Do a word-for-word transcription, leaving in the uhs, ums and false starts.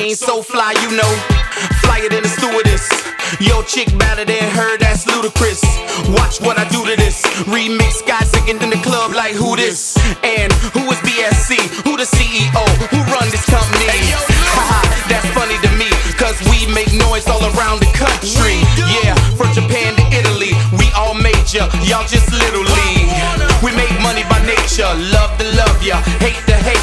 chain so fly, you know. Flyer than a stewardess. Yo, chick better than her, that's ludicrous. Watch what I do to this. Remix guys singing in the club like who this? And who is B S C? Who the C E O? Who run this company? Haha, that's funny to me, cause we make noise all around the country. Yeah, from Japan to Italy, we all major, y'all just little league. We make money by nature, love to love ya, hate to hate